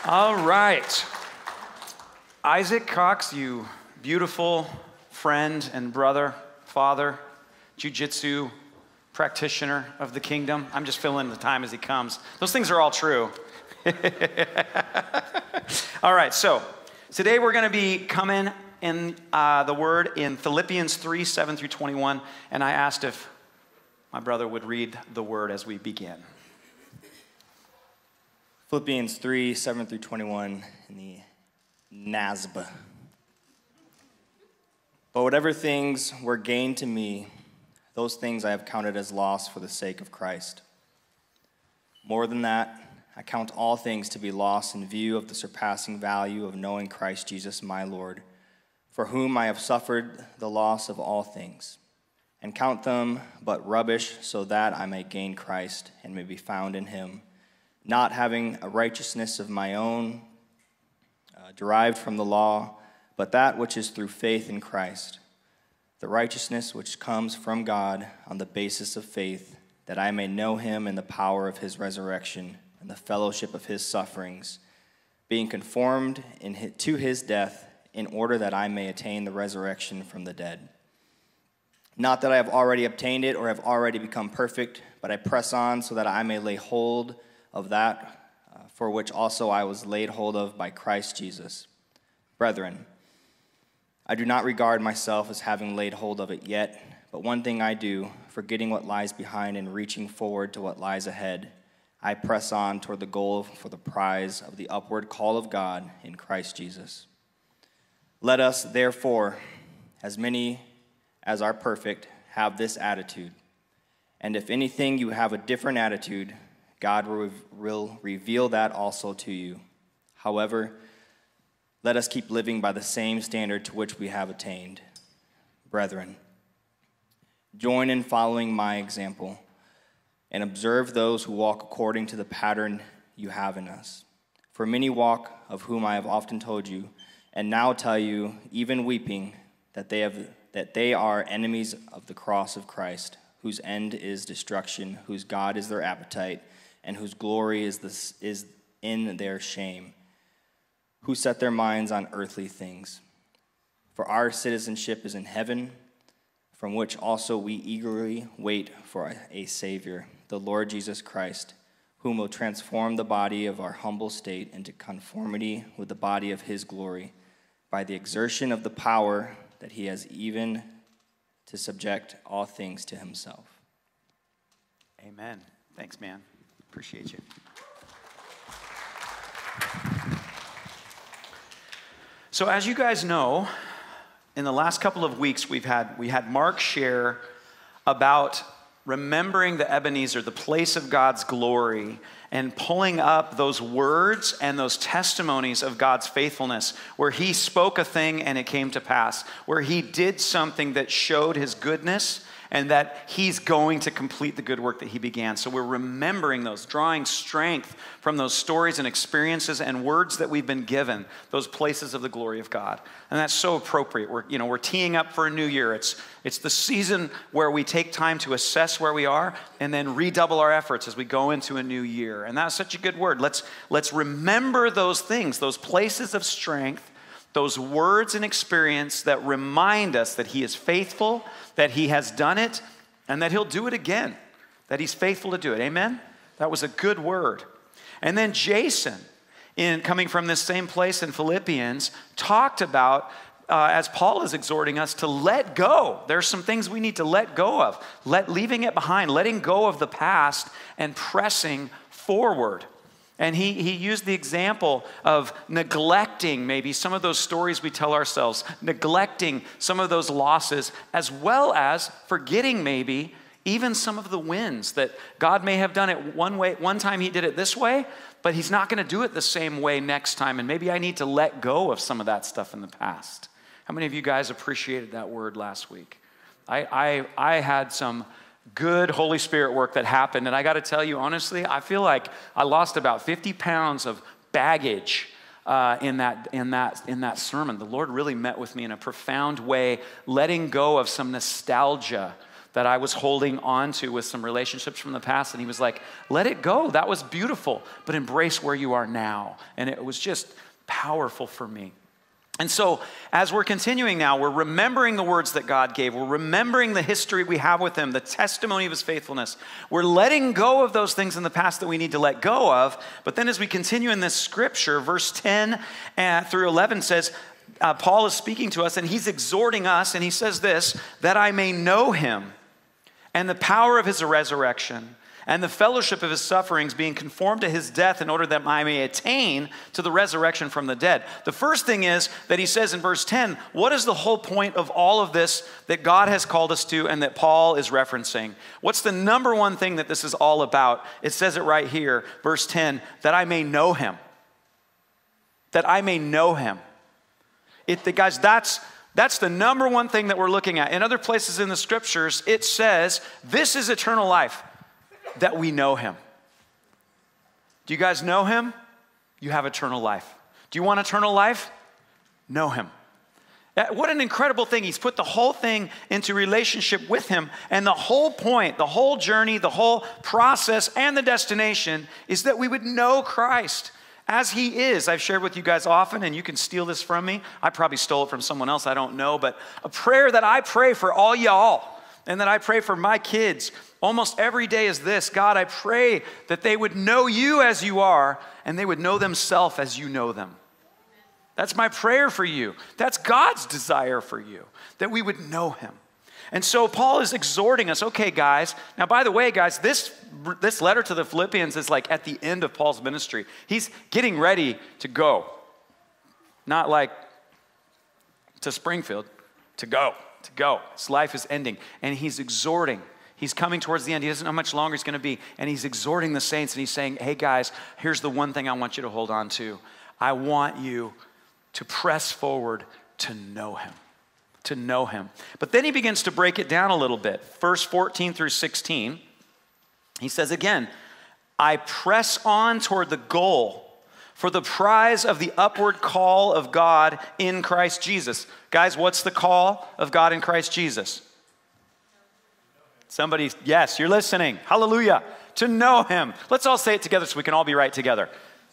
All right. Isaac Cox, you beautiful friend and brother, father, jiu-jitsu practitioner of the kingdom. I'm just filling in the time as he comes. Those things are all true. All right, so today we're going to be coming in the word in Philippians 3, 7 through 21. And I asked if my brother would read the word as we begin. Philippians 3, 7 through 21 in the NASB. But whatever things were gained to me, those things I have counted as loss for the sake of Christ. More than that, I count all things to be lost in view of the surpassing value of knowing Christ Jesus my Lord, for whom I have suffered the loss of all things, and count them but rubbish, so that I may gain Christ and may be found in him, not having a righteousness of my own derived from the law, but that which is through faith in Christ, the righteousness which comes from God on the basis of faith, that I may know him in the power of his resurrection and the fellowship of his sufferings, being conformed to his death, in order that I may attain the resurrection from the dead. Not that I have already obtained it or have already become perfect, but I press on so that I may lay hold of that for which also I was laid hold of by Christ Jesus. Brethren, I do not regard myself as having laid hold of it yet, but one thing I do, forgetting what lies behind and reaching forward to what lies ahead, I press on toward the goal for the prize of the upward call of God in Christ Jesus. Let us, therefore, as many as are perfect, have this attitude. And if anything you have a different attitude, God will reveal that also to you. However, let us keep living by the same standard to which we have attained. Brethren, join in following my example, and observe those who walk according to the pattern you have in us. For many walk, of whom I have often told you, and now tell you, even weeping, that they are enemies of the cross of Christ, whose end is destruction, whose God is their appetite, and whose glory is in their shame, who set their minds on earthly things. For our citizenship is in heaven, from which also we eagerly wait for a Savior, the Lord Jesus Christ, whom will transform the body of our humble state into conformity with the body of his glory, by the exertion of the power that he has, even to subject all things to himself. Amen. Thanks, man. Appreciate you. So as you guys know, in the last couple of weeks, we had Mark share about remembering the Ebenezer, the place of God's glory, and pulling up those words and those testimonies of God's faithfulness, where he spoke a thing and it came to pass, where he did something that showed his goodness and that he's going to complete the good work that he began. So we're remembering those, drawing strength from those stories and experiences and words that we've been given, those places of the glory of God. And that's so appropriate. We're teeing up for a new year. It's the season where we take time to assess where we are and then redouble our efforts as we go into a new year. And that's such a good word. Let's remember those things, those places of strength, those words and experience that remind us that he is faithful, that he has done it, and that he'll do it again, that he's faithful to do it. Amen? That was a good word. And then Jason, coming from this same place in Philippians, talked about, as Paul is exhorting us, to let go. There's some things we need to let go of, leaving it behind, letting go of the past and pressing forward. And he used the example of neglecting maybe some of those stories we tell ourselves, neglecting some of those losses, as well as forgetting maybe even some of the wins that God may have done it one way. One time he did it this way, but he's not going to do it the same way next time. And maybe I need to let go of some of that stuff in the past. How many of you guys appreciated that word last week? I had some good Holy Spirit work that happened. And I got to tell you, honestly, I feel like I lost about 50 pounds of baggage in that sermon. The Lord really met with me in a profound way, letting go of some nostalgia that I was holding on to with some relationships from the past. And he was like, let it go. That was beautiful, but embrace where you are now. And it was just powerful for me. And so as we're continuing now, we're remembering the words that God gave. We're remembering the history we have with him, the testimony of his faithfulness. We're letting go of those things in the past that we need to let go of. But then as we continue in this scripture, verse 10 through 11 says, Paul is speaking to us and he's exhorting us, and he says this, that I may know him and the power of his resurrection and the fellowship of his sufferings, being conformed to his death, in order that I may attain to the resurrection from the dead. The first thing is that he says in verse 10, what is the whole point of all of this that God has called us to and that Paul is referencing? What's the number one thing that this is all about? It says it right here, verse 10, that I may know him. That I may know him. Guys, that's the number one thing that we're looking at. In other places in the scriptures, it says, this is eternal life, that we know him. Do you guys know him? You have eternal life. Do you want eternal life? Know him. What an incredible thing. He's put the whole thing into relationship with him. And the whole point, the whole journey, the whole process, and the destination is that we would know Christ as he is. I've shared with you guys often, and you can steal this from me. I probably stole it from someone else, I don't know. But a prayer that I pray for all y'all, and that I pray for my kids almost every day is this: God, I pray that they would know you as you are, and they would know themselves as you know them. That's my prayer for you. That's God's desire for you, that we would know him. And so Paul is exhorting us, okay, guys. Now, by the way, guys, this letter to the Philippians is like at the end of Paul's ministry. He's getting ready to go. Not like to Springfield, to go. His life is ending, and he's exhorting. He's coming towards the end. He doesn't know how much longer it's going to be, and he's exhorting the saints, and he's saying, hey, guys, here's the one thing I want you to hold on to. I want you to press forward to know him. To know him. But then he begins to break it down a little bit. Verse 14 through 16, he says again, I press on toward the goal for the prize of the upward call of God in Christ Jesus. Guys, what's the call of God in Christ Jesus? Somebody, yes, you're listening. Hallelujah. To know him. Let's all say it together so we can all be right together.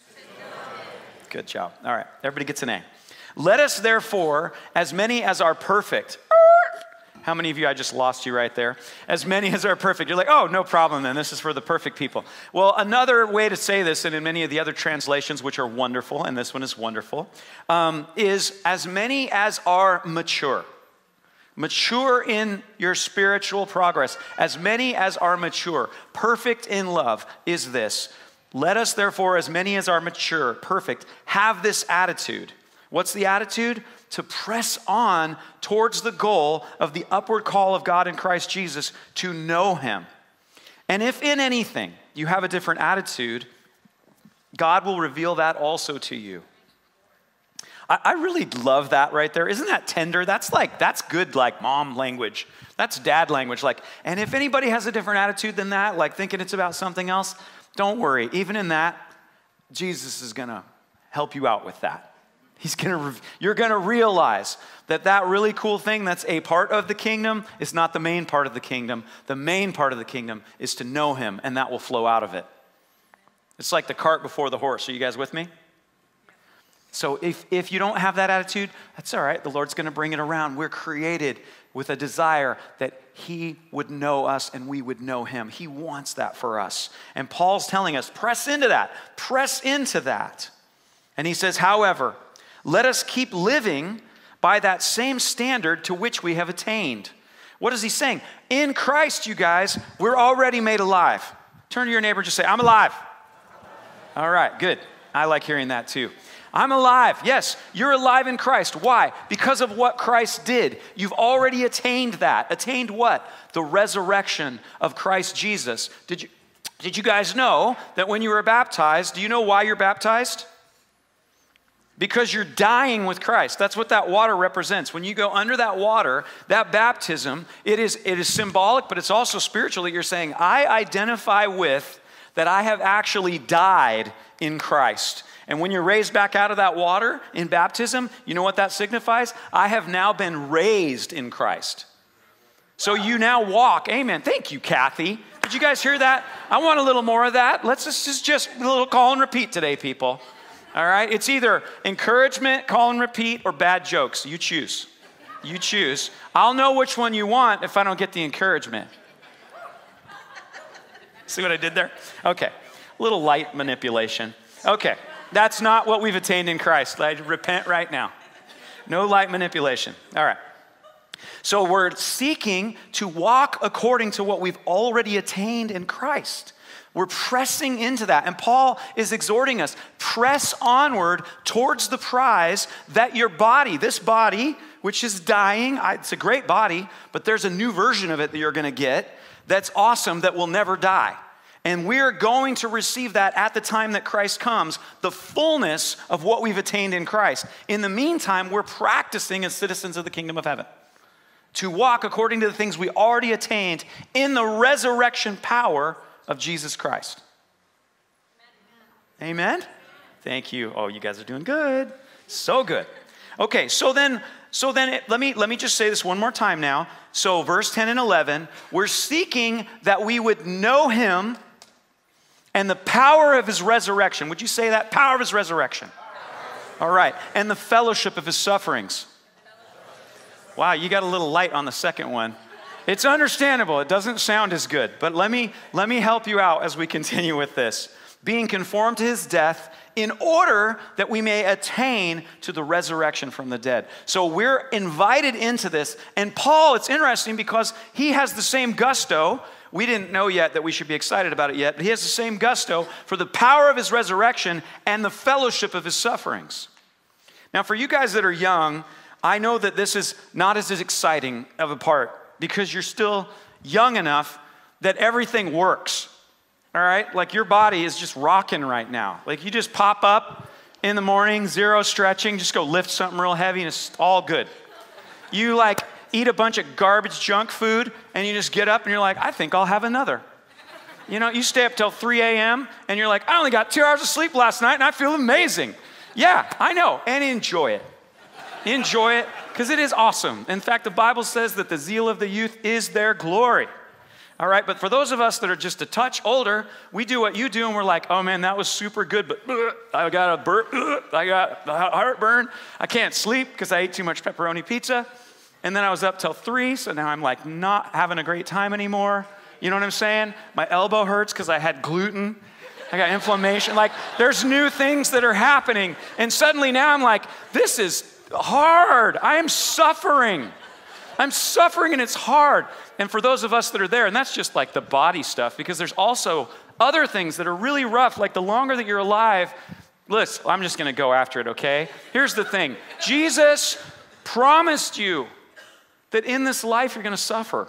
Good job. All right, everybody gets an A. Let us therefore, as many as are perfect. How many of you, I just lost you right there. As many as are perfect. You're like, oh, no problem then. This is for the perfect people. Well, another way to say this, and in many of the other translations, which are wonderful, and this one is wonderful, is as many as are mature. Mature in your spiritual progress. As many as are mature. Perfect in love is this. Let us therefore, as many as are mature, perfect, have this attitude. What's the attitude? To press on towards the goal of the upward call of God in Christ Jesus, to know him. And if in anything you have a different attitude, God will reveal that also to you. I really love that right there. Isn't that tender? That's good like mom language. That's dad language. And if anybody has a different attitude than that, like thinking it's about something else, don't worry. Even in that, Jesus is going to help you out with that. You're going to realize that really cool thing that's a part of the kingdom is not the main part of the kingdom. The main part of the kingdom is to know him, and that will flow out of it. It's like the cart before the horse. Are you guys with me? So if you don't have that attitude, that's all right. The Lord's going to bring it around. We're created with a desire that he would know us and we would know him. He wants that for us. And Paul's telling us, press into that. Press into that. And he says, however, let us keep living by that same standard to which we have attained. What is he saying? In Christ, you guys, we're already made alive. Turn to your neighbor and just say, I'm alive. All right, good. I like hearing that too. I'm alive. Yes, you're alive in Christ. Why? Because of what Christ did. You've already attained that. Attained what? The resurrection of Christ Jesus. Did you guys know that when you were baptized, do you know why you're baptized? Because you're dying with Christ. That's what that water represents. When you go under that water, that baptism, it is symbolic, but it's also spiritual that you're saying, I identify with that I have actually died in Christ. And when you're raised back out of that water in baptism, you know what that signifies? I have now been raised in Christ. So you now walk. Amen. Thank you, Kathy. Did you guys hear that? I want a little more of that. Let's just a little call and repeat today, people. All right? It's either encouragement, call and repeat, or bad jokes. You choose. You choose. I'll know which one you want if I don't get the encouragement. See what I did there? Okay. A little light manipulation. Okay. That's not what we've attained in Christ. I repent right now. No light manipulation. All right. So we're seeking to walk according to what we've already attained in Christ. We're pressing into that. And Paul is exhorting us, press onward towards the prize that your body, this body, which is dying, it's a great body, but there's a new version of it that you're going to get that's awesome, that will never die. And we're going to receive that at the time that Christ comes, the fullness of what we've attained in Christ. In the meantime, we're practicing as citizens of the kingdom of heaven to walk according to the things we already attained in the resurrection power of Jesus Christ. Amen? Thank you. Oh, you guys are doing good. So good. Okay, so then let me just say this one more time now. So verse 10 and 11, we're seeking that we would know him and the power of his resurrection. Would you say that? Power of his resurrection. All right. And the fellowship of his sufferings. Wow, you got a little light on the second one. It's understandable. It doesn't sound as good. But let me help you out as we continue with this. Being conformed to his death in order that we may attain to the resurrection from the dead. So we're invited into this. And Paul, it's interesting because he has the same gusto. We didn't know yet that we should be excited about it yet, but he has the same gusto for the power of his resurrection and the fellowship of his sufferings. Now, for you guys that are young, I know that this is not as exciting of a part because you're still young enough that everything works. All right? Like your body is just rocking right now. Like you just pop up in the morning, zero stretching, just go lift something real heavy and it's all good. You like eat a bunch of garbage junk food and you just get up and you're like, I think I'll have another. You know, you stay up till 3 a.m. and you're like, I only got 2 hours of sleep last night and I feel amazing. Yeah, I know. And enjoy it. Enjoy it because it is awesome. In fact, the Bible says that the zeal of the youth is their glory. All right, but for those of us that are just a touch older, we do what you do and we're like, oh man, that was super good, but I got a burp, I got a heartburn. I can't sleep because I ate too much pepperoni pizza. And then I was up till 3, so now I'm like not having a great time anymore. You know what I'm saying? My elbow hurts because I had gluten. I got inflammation. Like there's new things that are happening. And suddenly now I'm like, this is hard. I am suffering. I'm suffering and it's hard. And for those of us that are there, and that's just like the body stuff, because there's also other things that are really rough, like the longer that you're alive, listen, I'm just going to go after it, okay? Here's the thing. Jesus promised you that in this life you're going to suffer.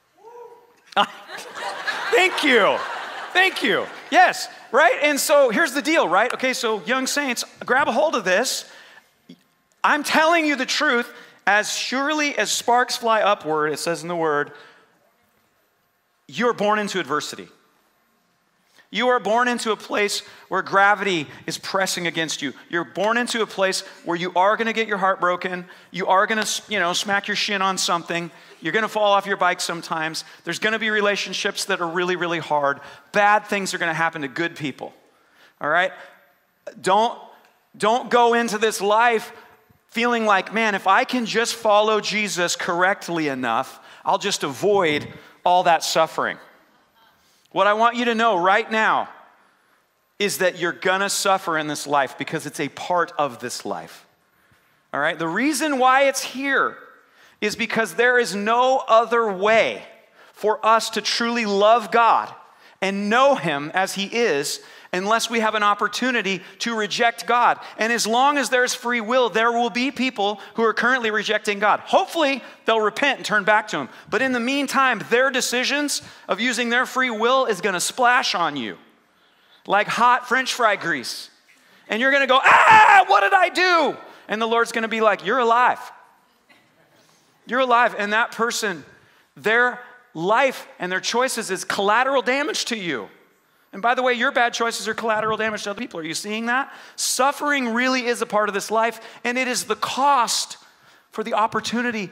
Thank you. Thank you. Yes, right? And so here's the deal, right? Okay, so young saints, grab a hold of this. I'm telling you the truth. As surely as sparks fly upward, it says in the word, you're born into adversity. You are born into a place where gravity is pressing against you. You're born into a place where you are going to get your heart broken. You are going to, smack your shin on something. You're going to fall off your bike sometimes. There's going to be relationships that are really, really hard. Bad things are going to happen to good people. All right? Don't go into this life feeling like, man, if I can just follow Jesus correctly enough, I'll just avoid all that suffering. What I want you to know right now is that you're gonna suffer in this life because it's a part of this life. All right? The reason why it's here is because there is no other way for us to truly love God and know him as he is unless we have an opportunity to reject God. And as long as there's free will, there will be people who are currently rejecting God. Hopefully, they'll repent and turn back to him. But in the meantime, their decisions of using their free will is going to splash on you like hot French fry grease. And you're going to go, what did I do? And the Lord's going to be like, you're alive. You're alive. And that person, their life and their choices is collateral damage to you. And by the way, your bad choices are collateral damage to other people. Are you seeing that? Suffering really is a part of this life, and it is the cost for the opportunity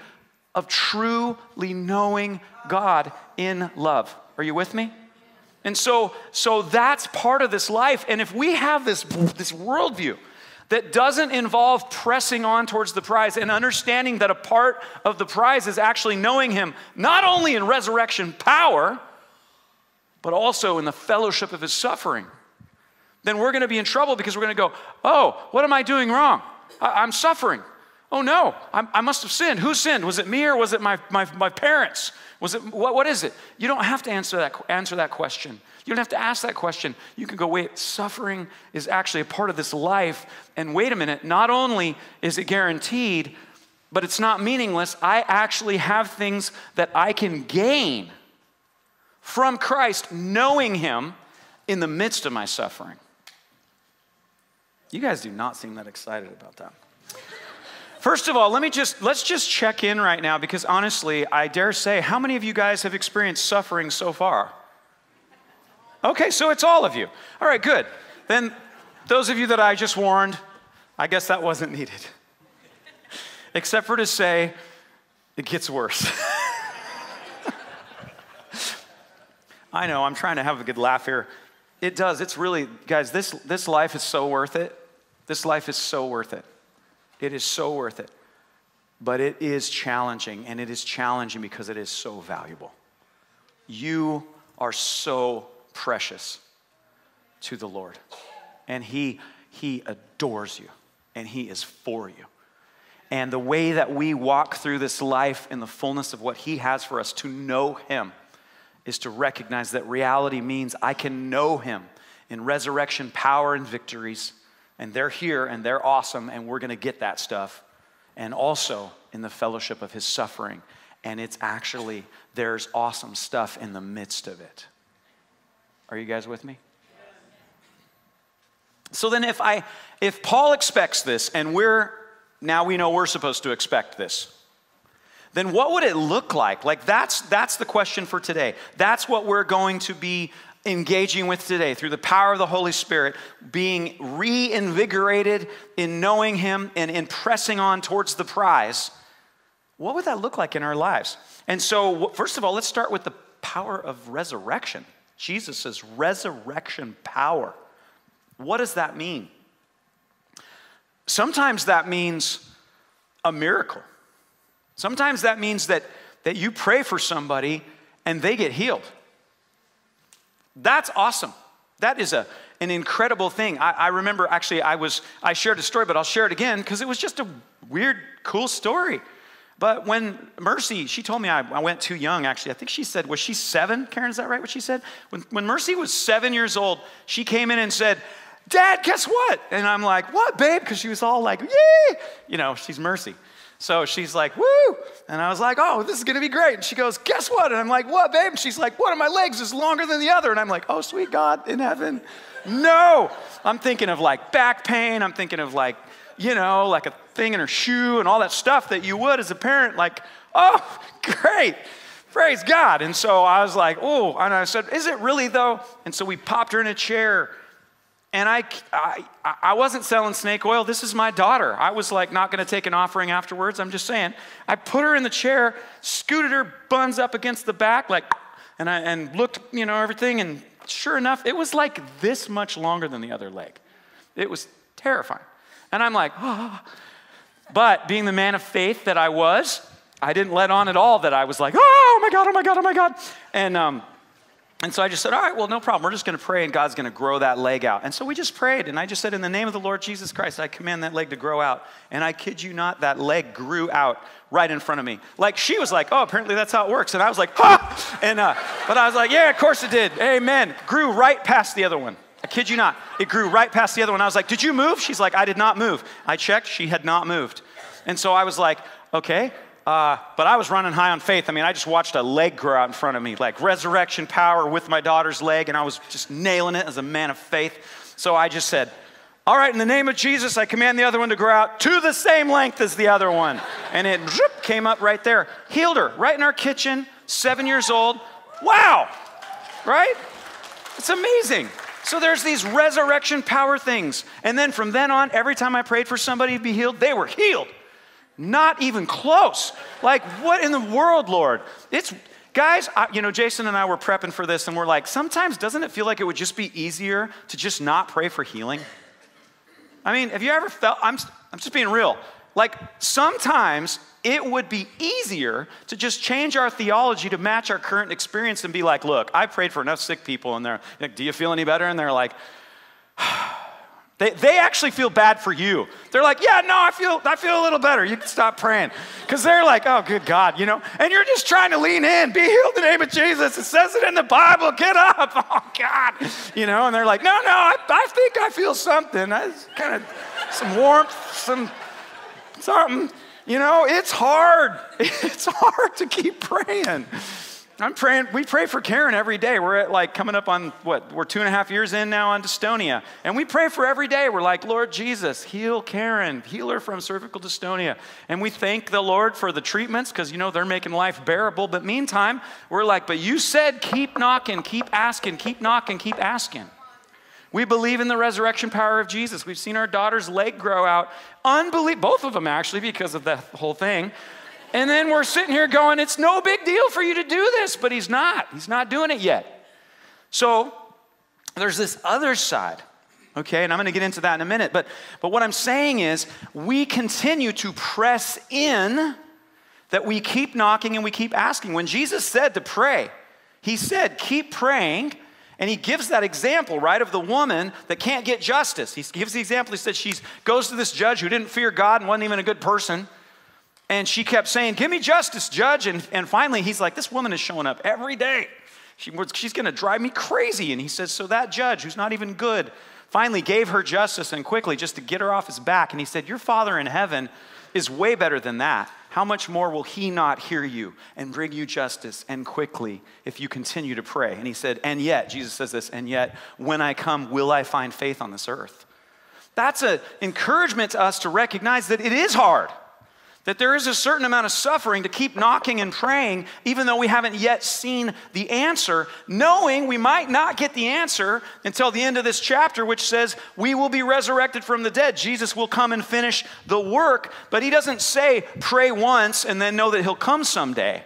of truly knowing God in love. Are you with me? And so that's part of this life. And if we have this worldview that doesn't involve pressing on towards the prize and understanding that a part of the prize is actually knowing him, not only in resurrection power, but also in the fellowship of his suffering, then we're going to be in trouble because we're going to go, oh, what am I doing wrong? I'm suffering. Oh no, I must have sinned. Who sinned? Was it me or was it my parents? Was it, what is it? You don't have to answer that question. You don't have to ask that question. You can go, wait, suffering is actually a part of this life. And wait a minute, not only is it guaranteed, but it's not meaningless. I actually have things that I can gain from Christ, knowing him in the midst of my suffering. You guys do not seem that excited about that. First of all, let's just check in right now, because honestly, I dare say, how many of you guys have experienced suffering so far? Okay, so it's all of you. All right, good. Then those of you that I just warned, I guess that wasn't needed. Except for to say, it gets worse. I know, I'm trying to have a good laugh here. It does, it's really, guys, this life is so worth it. This life is so worth it. It is so worth it. But it is challenging, and it is challenging because it is so valuable. You are so precious to the Lord. And he adores you, and he is for you. And the way that we walk through this life in the fullness of what he has for us, to know him, is to recognize that reality means I can know him in resurrection power and victories. And they're here and they're awesome, and we're going to get that stuff. And also in the fellowship of his suffering. And it's actually, there's awesome stuff in the midst of it. Are you guys with me? So then if Paul expects this, and now we know we're supposed to expect this, then what would it look like? Like that's the question for today. That's what we're going to be engaging with today through the power of the Holy Spirit, being reinvigorated in knowing him and in pressing on towards the prize. What would that look like in our lives? And so, first of all, let's start with the power of resurrection. Jesus' resurrection power. What does that mean? Sometimes that means a miracle. Sometimes that means that you pray for somebody and they get healed. That's awesome. That is an incredible thing. I remember, actually, I shared a story, but I'll share it again because it was just a weird, cool story. But when Mercy, she told me I went too young, actually. I think she said, was she 7? Karen, is that right, what she said? When Mercy was 7 years old, she came in and said, Dad, guess what? And I'm like, what, babe? Because she was all like, yay! You know, she's Mercy. So she's like, woo! And I was like, oh, this is going to be great. And she goes, guess what? And I'm like, what, babe? And she's like, one of my legs is longer than the other. And I'm like, oh, sweet God in heaven. No. I'm thinking of like back pain. I'm thinking of like, you know, like a thing in her shoe and all that stuff that you would as a parent, like, oh, great. Praise God. And so I was like, oh, and I said, is it really though? And so we popped her in a chair. And I wasn't selling snake oil. This is my daughter. I was like not going to take an offering afterwards. I'm just saying. I put her in the chair, scooted her buns up against the back, like, and looked, you know, everything. And sure enough, it was like this much longer than the other leg. It was terrifying. And I'm like, oh. But being the man of faith that I was, I didn't let on at all that I was like, oh my God, oh my God, oh my God. And so I just said, all right, well, no problem. We're just going to pray and God's going to grow that leg out. And so we just prayed. And I just said, in the name of the Lord Jesus Christ, I command that leg to grow out. And I kid you not, that leg grew out right in front of me. Like she was like, oh, apparently that's how it works. And I was like, ha! And, but I was like, yeah, of course it did. Amen. Grew right past the other one. I kid you not. It grew right past the other one. I was like, did you move? She's like, I did not move. I checked. She had not moved. And so I was like, okay. But I was running high on faith. I mean, I just watched a leg grow out in front of me, like resurrection power with my daughter's leg, and I was just nailing it as a man of faith. So I just said, all right, in the name of Jesus, I command the other one to grow out to the same length as the other one. And it came up right there. Healed her right in our kitchen, 7 years old. Wow, right? It's amazing. So there's these resurrection power things. And then from then on, every time I prayed for somebody to be healed, they were healed. Not even close. Like, what in the world, Lord? Guys, Jason and I were prepping for this, and we're like, sometimes doesn't it feel like it would just be easier to just not pray for healing? I mean, have you ever felt, I'm just being real. Like, sometimes it would be easier to just change our theology to match our current experience and be like, look, I prayed for enough sick people, and they're like, do you feel any better? And they're like, They actually feel bad for you. They're like, yeah, no, I feel a little better. You can stop praying. Because they're like, oh, good God, And you're just trying to lean in. Be healed in the name of Jesus. It says it in the Bible. Get up. Oh, God. And they're like, no, I think I feel something. Kind of some warmth, something. It's hard. It's hard to keep praying. I'm praying. We pray for Karen every day. We're at coming up on we're 2.5 years in now on dystonia. And we pray for every day. We're like, Lord Jesus, heal Karen, heal her from cervical dystonia. And we thank the Lord for the treatments because, they're making life bearable. But meantime, we're like, but you said keep knocking, keep asking, keep knocking, keep asking. We believe in the resurrection power of Jesus. We've seen our daughter's leg grow out. Both of them actually, because of that whole thing. And then we're sitting here going, it's no big deal for you to do this, but he's not. He's not doing it yet. So there's this other side, okay? And I'm going to get into that in a minute. But what I'm saying is we continue to press in, that we keep knocking and we keep asking. When Jesus said to pray, he said, keep praying. And he gives that example, right, of the woman that can't get justice. He gives the example. He said she goes to this judge who didn't fear God and wasn't even a good person. And she kept saying, give me justice, judge. And finally, he's like, this woman is showing up every day. She's going to drive me crazy. And he says, so that judge, who's not even good, finally gave her justice and quickly just to get her off his back. And he said, your Father in heaven is way better than that. How much more will he not hear you and bring you justice and quickly if you continue to pray? And he said, and yet, Jesus says this, and yet, when I come, will I find faith on this earth? That's an encouragement to us to recognize that it is hard. That there is a certain amount of suffering to keep knocking and praying, even though we haven't yet seen the answer, knowing we might not get the answer until the end of this chapter, which says we will be resurrected from the dead. Jesus will come and finish the work, but he doesn't say pray once and then know that he'll come someday.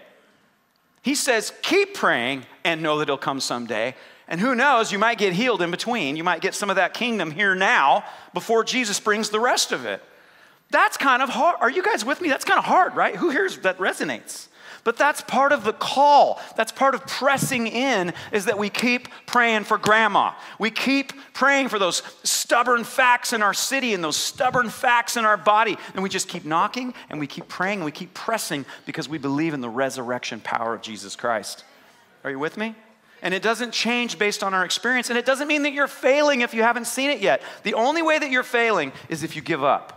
He says keep praying and know that he'll come someday. And who knows, you might get healed in between. You might get some of that kingdom here now before Jesus brings the rest of it. That's kind of hard. Are you guys with me? That's kind of hard, right? Who hears that resonates? But that's part of the call. That's part of pressing in, is that we keep praying for grandma. We keep praying for those stubborn facts in our city and those stubborn facts in our body. And we just keep knocking and we keep praying and we keep pressing because we believe in the resurrection power of Jesus Christ. Are you with me? And it doesn't change based on our experience. And it doesn't mean that you're failing if you haven't seen it yet. The only way that you're failing is if you give up.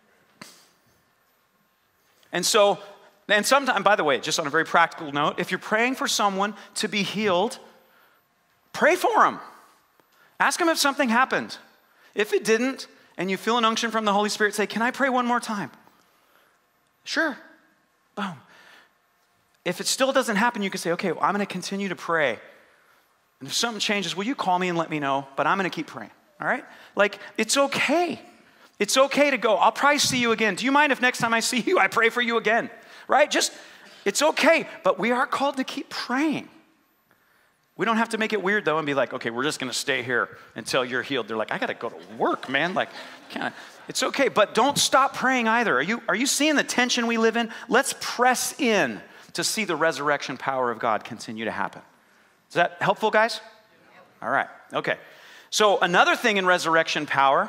And sometimes, by the way, just on a very practical note, if you're praying for someone to be healed, pray for them. Ask them if something happened. If it didn't, and you feel an unction from the Holy Spirit, say, can I pray one more time? Sure. Boom. If it still doesn't happen, you can say, okay, well, I'm going to continue to pray. And if something changes, will you call me and let me know? But I'm going to keep praying, all right? It's okay. It's okay to go. I'll probably see you again. Do you mind if next time I see you, I pray for you again? Right? It's okay. But we are called to keep praying. We don't have to make it weird, though, and be like, okay, we're just going to stay here until you're healed. They're like, I got to go to work, man. It's okay. But don't stop praying either. Are you seeing the tension we live in? Let's press in to see the resurrection power of God continue to happen. Is that helpful, guys? All right. Okay. So another thing in resurrection power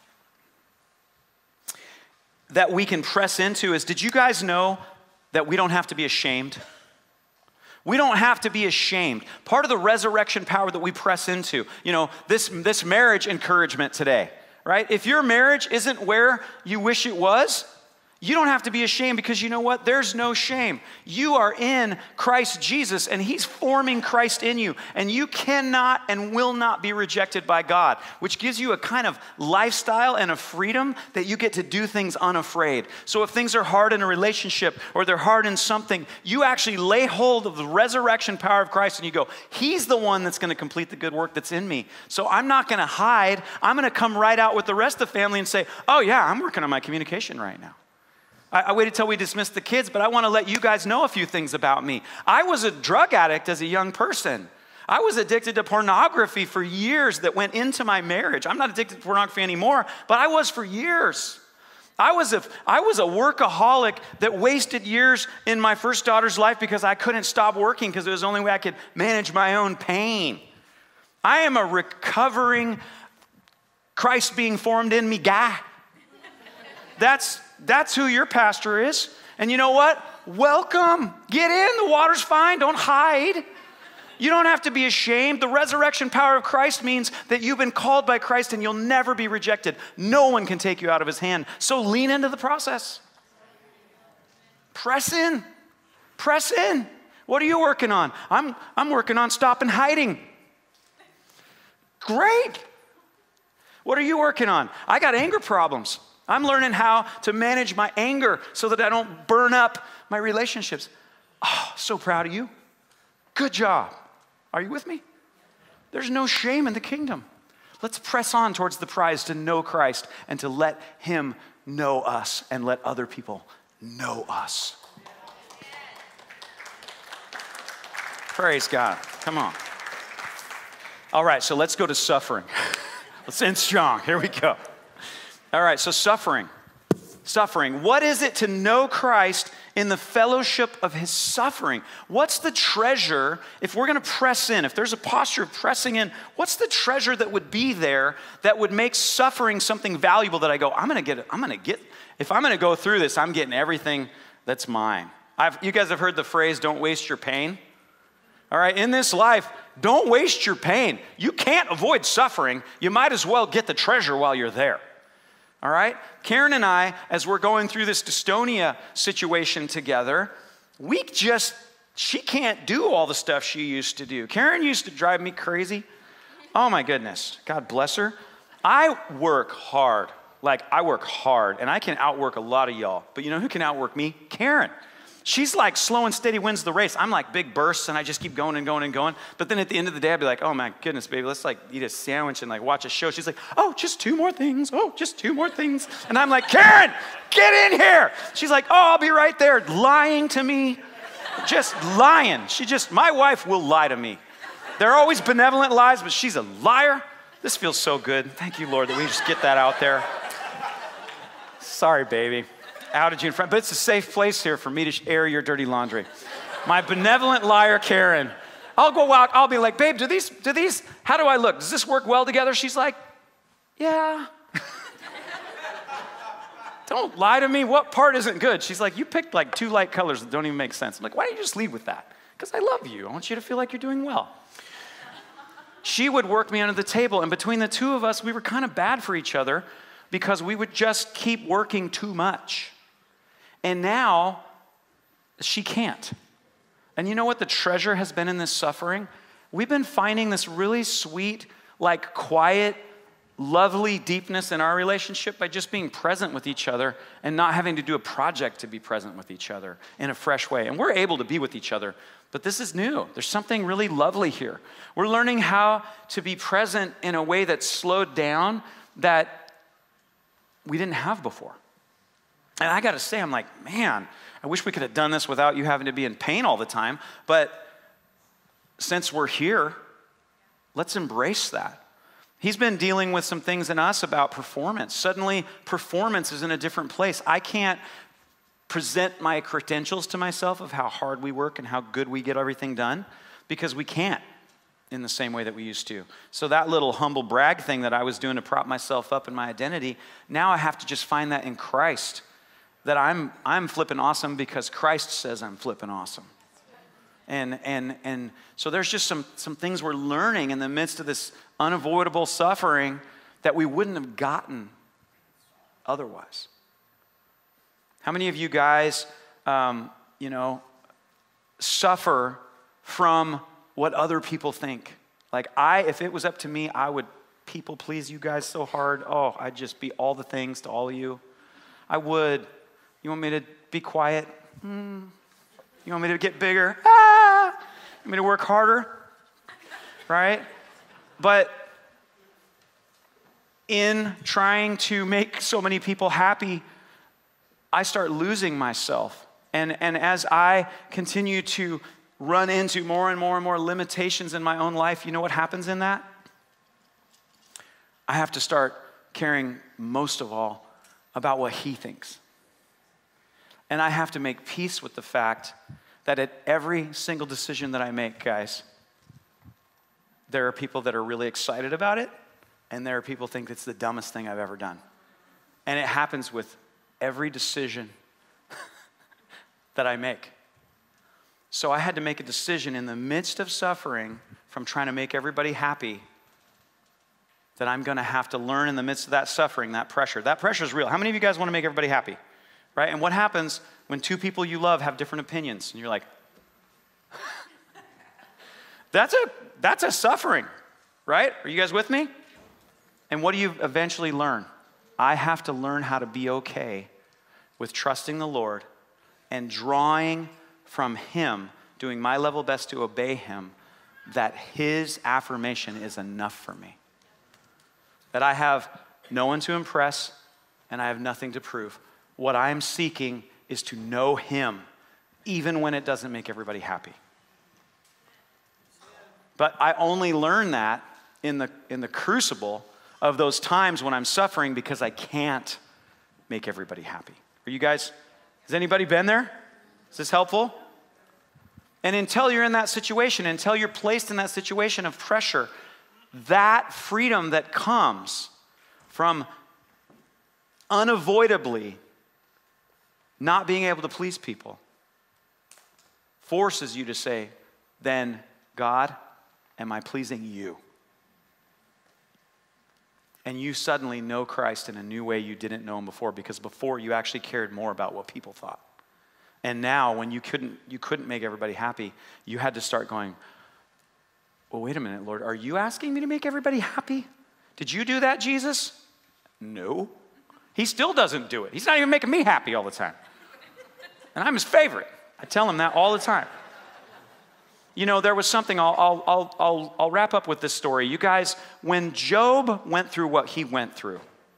that we can press into is, did you guys know that we don't have to be ashamed? We don't have to be ashamed. Part of the resurrection power that we press into, this marriage encouragement today, right? If your marriage isn't where you wish it was, you don't have to be ashamed because you know what? There's no shame. You are in Christ Jesus and he's forming Christ in you. And you cannot and will not be rejected by God, which gives you a kind of lifestyle and a freedom that you get to do things unafraid. So if things are hard in a relationship or they're hard in something, you actually lay hold of the resurrection power of Christ and you go, he's the one that's going to complete the good work that's in me. So I'm not going to hide. I'm going to come right out with the rest of the family and say, oh yeah, I'm working on my communication right now. I waited till we dismissed the kids, but I want to let you guys know a few things about me. I was a drug addict as a young person. I was addicted to pornography for years that went into my marriage. I'm not addicted to pornography anymore, but I was for years. I was a workaholic that wasted years in my first daughter's life because I couldn't stop working because it was the only way I could manage my own pain. I am a recovering Christ being formed in me guy. That's who your pastor is. And you know what? Welcome. Get in. The water's fine. Don't hide. You don't have to be ashamed. The resurrection power of Christ means that you've been called by Christ and you'll never be rejected. No one can take you out of his hand. So lean into the process. Press in. Press in. What are you working on? I'm working on stopping hiding. Great. What are you working on? I got anger problems. I'm learning how to manage my anger so that I don't burn up my relationships. Oh, so proud of you. Good job. Are you with me? There's no shame in the kingdom. Let's press on towards the prize to know Christ and to let him know us and let other people know us. Praise God. Come on. All right, so let's go to suffering. Let's end strong. Here we go. All right, so suffering. Suffering. What is it to know Christ in the fellowship of his suffering? What's the treasure, if we're going to press in, if there's a posture of pressing in, what's the treasure that would be there that would make suffering something valuable that I go, if I'm going to go through this, I'm getting everything that's mine. You guys have heard the phrase, don't waste your pain. All right, in this life, don't waste your pain. You can't avoid suffering. You might as well get the treasure while you're there. All right? Karen and I, as we're going through this dystonia situation together, she can't do all the stuff she used to do. Karen used to drive me crazy. Oh my goodness. God bless her. I work hard. I work hard, and I can outwork a lot of y'all. But you know who can outwork me? Karen. She's like slow and steady wins the race. I'm like big bursts and I just keep going and going and going. But then at the end of the day, I'd be like, oh my goodness, baby, let's eat a sandwich and watch a show. She's like, oh, just 2 more things. Oh, just 2 more things. And I'm like, Karen, get in here. She's like, oh, I'll be right there, lying to me. Just lying. My wife will lie to me. They're always benevolent lies, but she's a liar. This feels so good. Thank you, Lord, that we just get that out there. Sorry, baby. Outed you in front, but it's a safe place here for me to air your dirty laundry. My benevolent liar, Karen. I'll go out, I'll be like, babe, do these, how do I look? Does this work well together? She's like, yeah. Don't lie to me, what part isn't good? She's like, you picked 2 light colors that don't even make sense. I'm like, why don't you just lead with that? Because I love you, I want you to feel like you're doing well. She would work me under the table, and between the two of us, we were kind of bad for each other because we would just keep working too much. And now, she can't. And you know what the treasure has been in this suffering? We've been finding this really sweet, quiet, lovely deepness in our relationship by just being present with each other and not having to do a project to be present with each other in a fresh way. And we're able to be with each other, but this is new. There's something really lovely here. We're learning how to be present in a way that's slowed down that we didn't have before. And I got to say, I'm like, man, I wish we could have done this without you having to be in pain all the time. But since we're here, let's embrace that. He's been dealing with some things in us about performance. Suddenly, performance is in a different place. I can't present my credentials to myself of how hard we work and how good we get everything done because we can't in the same way that we used to. So that little humble brag thing that I was doing to prop myself up in my identity, now I have to just find that in Christ. That I'm flipping awesome because Christ says I'm flipping awesome. And so there's just some things we're learning in the midst of this unavoidable suffering that we wouldn't have gotten otherwise. How many of you guys, suffer from what other people think? If it was up to me, I would people please you guys so hard. Oh, I'd just be all the things to all of you. I would. You want me to be quiet? You want me to get bigger? You want me to work harder? Right? But in trying to make so many people happy, I start losing myself. And as I continue to run into more and more and more limitations in my own life, you know what happens in that? I have to start caring most of all about what he thinks. And I have to make peace with the fact that at every single decision that I make, guys, there are people that are really excited about it, and there are people who think it's the dumbest thing I've ever done. And it happens with every decision that I make. So I had to make a decision in the midst of suffering from trying to make everybody happy that I'm going to have to learn in the midst of that suffering, that pressure. That pressure is real. How many of you guys want to make everybody happy? Right? And what happens when two people you love have different opinions? And you're like, that's a suffering, right? Are you guys with me? And what do you eventually learn? I have to learn how to be okay with trusting the Lord and drawing from him, doing my level best to obey him, that his affirmation is enough for me. That I have no one to impress and I have nothing to prove. What I'm seeking is to know him, even when it doesn't make everybody happy. But I only learn that in the crucible of those times when I'm suffering because I can't make everybody happy. Are you guys, has anybody been there? Is this helpful? And until you're in that situation, until you're placed in that situation of pressure, that freedom that comes from unavoidably not being able to please people forces you to say, then, God, am I pleasing you? And you suddenly know Christ in a new way you didn't know him before, because before you actually cared more about what people thought. And now when you couldn't make everybody happy, you had to start going, well, wait a minute, Lord, are you asking me to make everybody happy? Did you do that, Jesus? No. He still doesn't do it. He's not even making me happy all the time. And I'm his favorite. I tell him that all the time. You know, there was something, I'll wrap up with this story. You guys, when Job went through what he went through,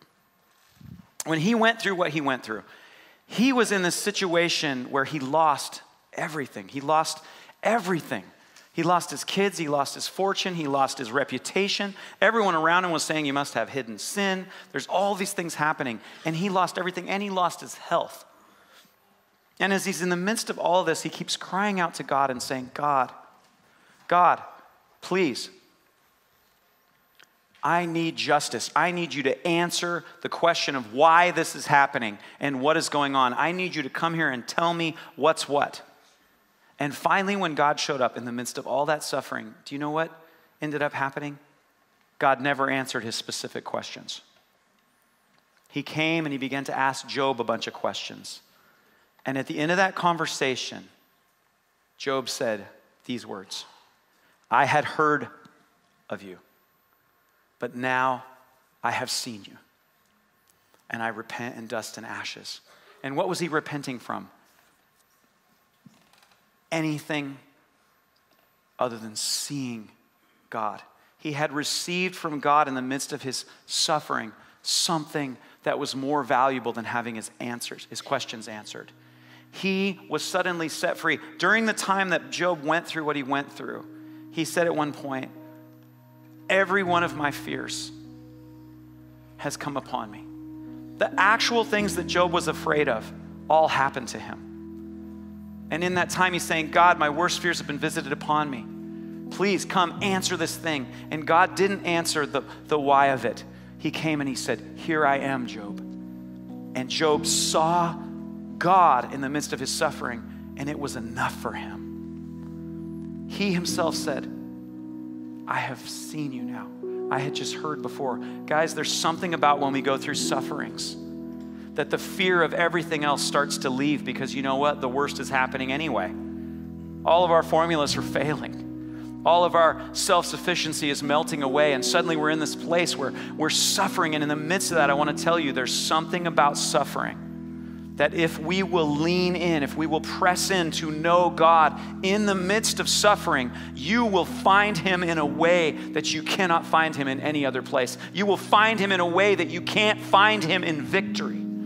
he was in this situation where he lost everything. He lost everything. He lost his kids, he lost his fortune, he lost his reputation. Everyone around him was saying, you must have hidden sin. There's all these things happening. And he lost everything, and he lost his health. And as he's in the midst of all of this, he keeps crying out to God and saying, God, please, I need justice. I need you to answer the question of why this is happening and what is going on. I need you to come here and tell me what's what. And finally, when God showed up in the midst of all that suffering, do you know what ended up happening? God never answered his specific questions. He came and he began to ask Job a bunch of questions. And at the end of that conversation, Job said these words, I had heard of you, but now I have seen you. And I repent in dust and ashes. And what was he repenting from? Anything other than seeing God. He had received from God in the midst of his suffering something that was more valuable than having his questions answered. He was suddenly set free. During the time that Job went through what he went through, he said at one point, every one of my fears has come upon me. The actual things that Job was afraid of all happened to him. And in that time, he's saying, God, my worst fears have been visited upon me. Please come answer this thing. And God didn't answer the why of it. He came and he said, here I am, Job. And Job saw God in the midst of his suffering, and it was enough for him. He himself said, I have seen you now. I had just heard before. Guys, there's something about when we go through sufferings that the fear of everything else starts to leave, because you know what? The worst is happening anyway. All of our formulas are failing. All of our self-sufficiency is melting away, and suddenly we're in this place where we're suffering. And in the midst of that, I want to tell you, there's something about suffering that if we will lean in, if we will press in to know God in the midst of suffering, you will find him in a way that you cannot find him in any other place. You will find him in a way that you can't find him in victory.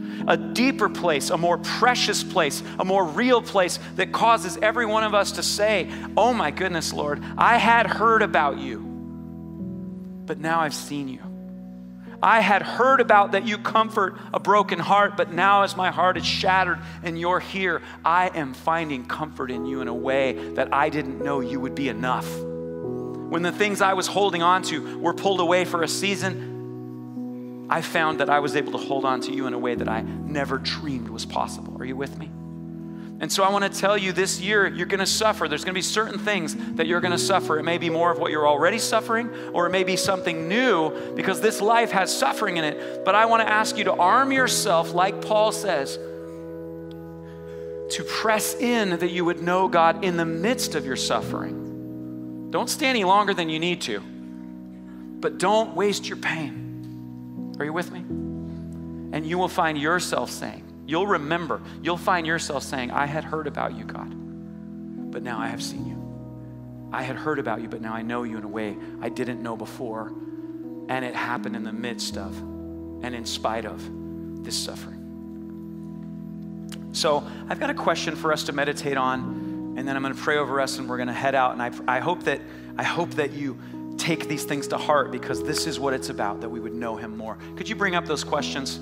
a deeper place, a more precious place, a more real place that causes every one of us to say, oh my goodness, Lord, I had heard about you, but now I've seen you. I had heard about that you comfort a broken heart, but now as my heart is shattered and you're here, I am finding comfort in you in a way that I didn't know you would be enough. When the things I was holding on to were pulled away for a season, I found that I was able to hold on to you in a way that I never dreamed was possible. Are you with me? And so I want to tell you this year, you're going to suffer. There's going to be certain things that you're going to suffer. It may be more of what you're already suffering, or it may be something new because this life has suffering in it. But I want to ask you to arm yourself, like Paul says, to press in that you would know God in the midst of your suffering. Don't stay any longer than you need to, but don't waste your pain. Are you with me? And you will find yourself saying, you'll find yourself saying, I had heard about you, God, but now I have seen you. I had heard about you, but now I know you in a way I didn't know before. And it happened in the midst of and in spite of this suffering. So I've got a question for us to meditate on, and then I'm going to pray over us and we're going to head out. And I hope that you take these things to heart, because this is what it's about, that we would know him more. Could you bring up those questions?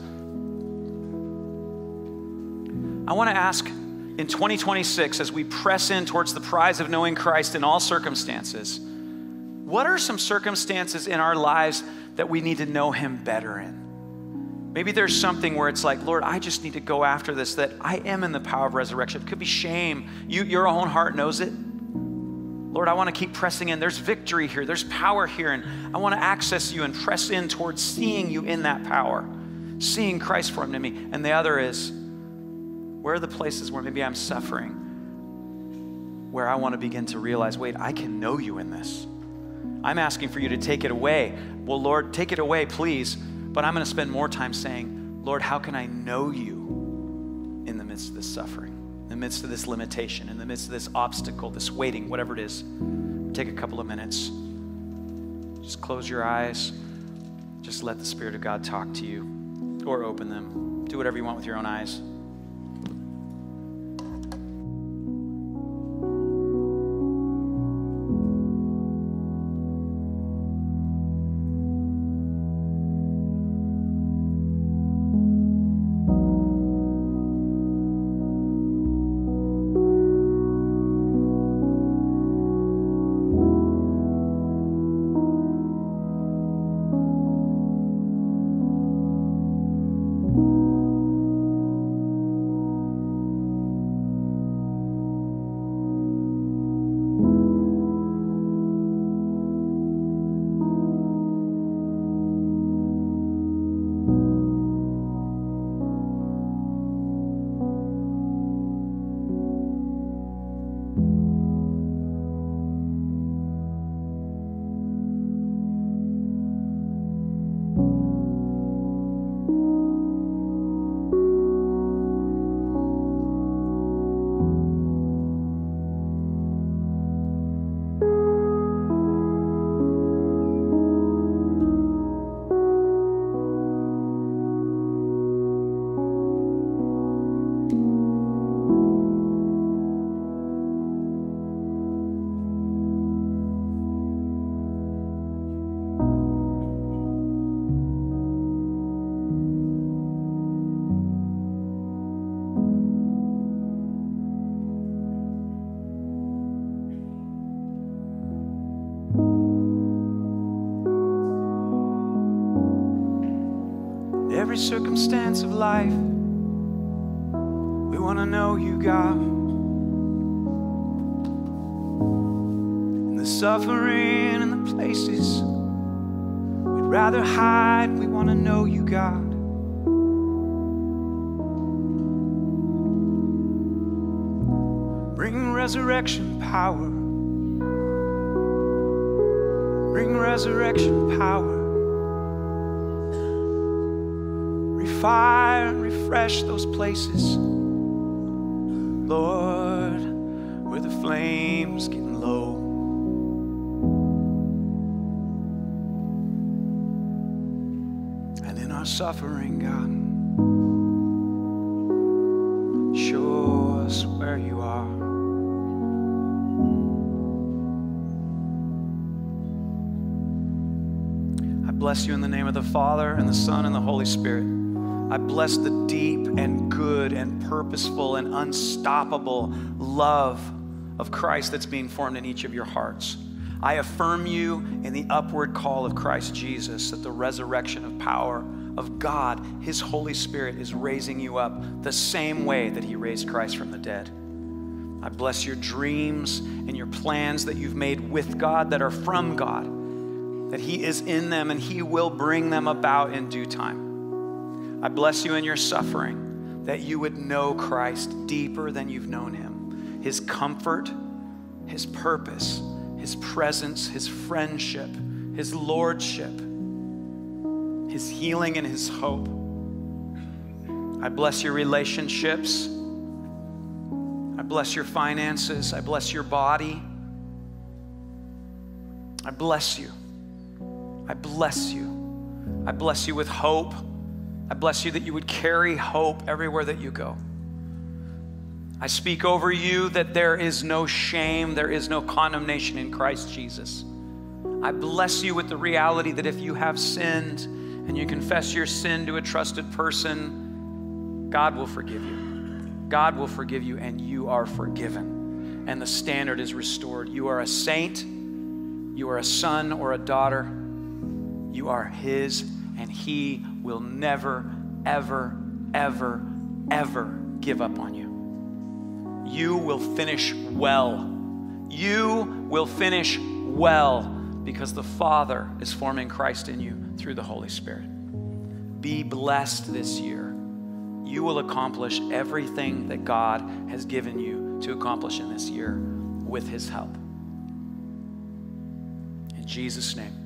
I want to ask, in 2026, as we press in towards the prize of knowing Christ in all circumstances, what are some circumstances in our lives that we need to know him better in? Maybe there's something where it's like, Lord, I just need to go after this, that I am in the power of resurrection. It could be shame. Your own heart knows it. Lord, I want to keep pressing in. There's victory here. There's power here. And I want to access you and press in towards seeing you in that power, seeing Christ formed in me. And the other is, where are the places where maybe I'm suffering, where I want to begin to realize, wait, I can know you in this. I'm asking for you to take it away. Well, Lord, take it away, please. But I'm going to spend more time saying, Lord, how can I know you in the midst of this suffering, in the midst of this limitation, in the midst of this obstacle, this waiting, whatever it is? Take a couple of minutes. Just close your eyes. Just let the Spirit of God talk to you, or open them. Do whatever you want with your own eyes. Every circumstance of life, we want to know you, God. In the suffering and the places we'd rather hide, we want to know you, God. Bring resurrection power. Bring resurrection power. Fire and refresh those places, Lord, where the flame's getting low. And in our suffering, God, There you are. I bless you in the name of the Father and the Son and the Holy Spirit. I bless the deep and good and purposeful and unstoppable love of Christ that's being formed in each of your hearts. I affirm you in the upward call of Christ Jesus, that the resurrection of power of God, His Holy Spirit, is raising you up the same way that He raised Christ from the dead. I bless your dreams and your plans that you've made with God that are from God, that He is in them and He will bring them about in due time. I bless you in your suffering, that you would know Christ deeper than you've known Him, His comfort, His purpose, His presence, His friendship, His lordship, His healing and His hope. I bless your relationships. I bless your finances. I bless your body. I bless you. I bless you. I bless you with hope. I bless you that you would carry hope everywhere that you go. I speak over you that there is no shame, there is no condemnation in Christ Jesus. I bless you with the reality that if you have sinned and you confess your sin to a trusted person, God will forgive you. God will forgive you, and you are forgiven. And the standard is restored. You are a saint. You are a son or a daughter. You are His, and He will never, ever, ever, ever give up on you. You will finish well. You will finish well because the Father is forming Christ in you through the Holy Spirit. Be blessed this year. You will accomplish everything that God has given you to accomplish in this year with His help. In Jesus' name.